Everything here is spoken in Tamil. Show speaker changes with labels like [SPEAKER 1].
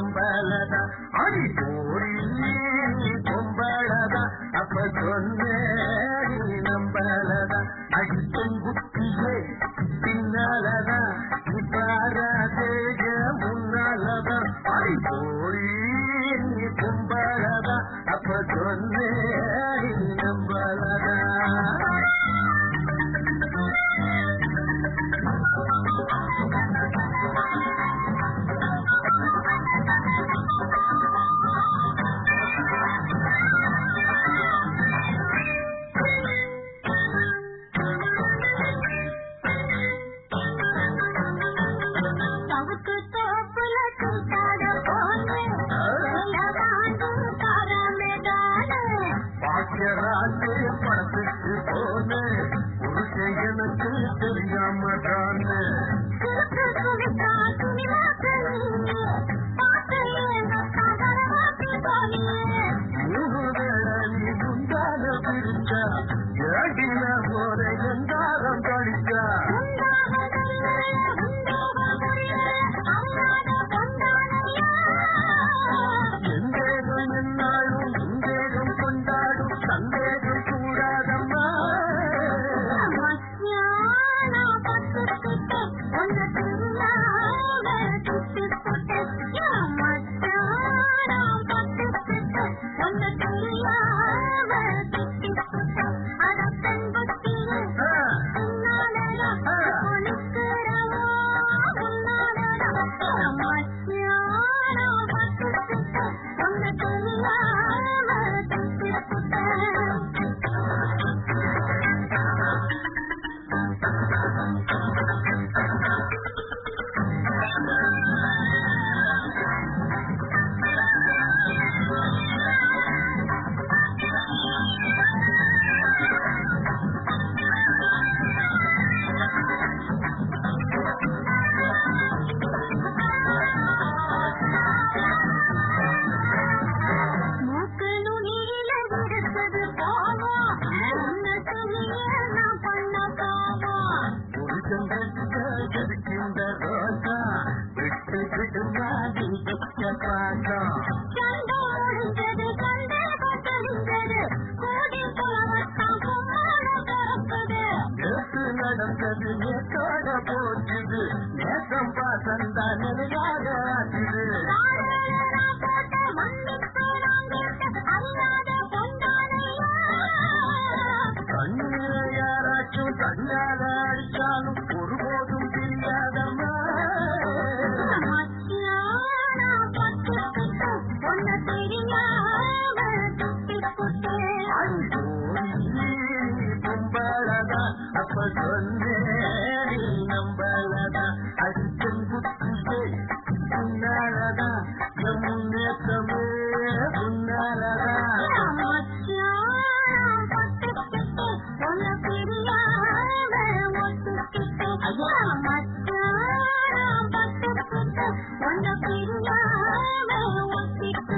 [SPEAKER 1] நம்பலதா அடி போடி பொம்பளதா அப்ப சொன்னே நம்பலதா அடி பெண்குட்டியே பின்னாலதா பாராதேக முன்னாலதா அடி போடி பொம்பளதா அப்ப சொன்னே நம்பலதா படத்துக்கு போன புருஷனுக்கு தெரியாம தானே மூணு வேளை நீ முந்தான பிரிச்சா ஏடின போற எந்தாரம் கழிச்சா எந்தேகம் என்னாலும் இந்தேகம் கொண்டாடும் சந்தேகம் கூடாதம்மா நடந்தது நேற்றோட போச்சுது நேசம் பாசந்தா நிலையாக ஆச்சுது கண்ணீரை யாராச்சும் கண்ணால அடிச்சாலும் ஒருபோதும் தெரியாதம்மா பொம்பளதா அப்ப சொன்னே நம்பலதா அடிக்கும் குட்டியே உன்னாலதா என் முன்னேற்றமே உன்னாலதா
[SPEAKER 2] ஐயா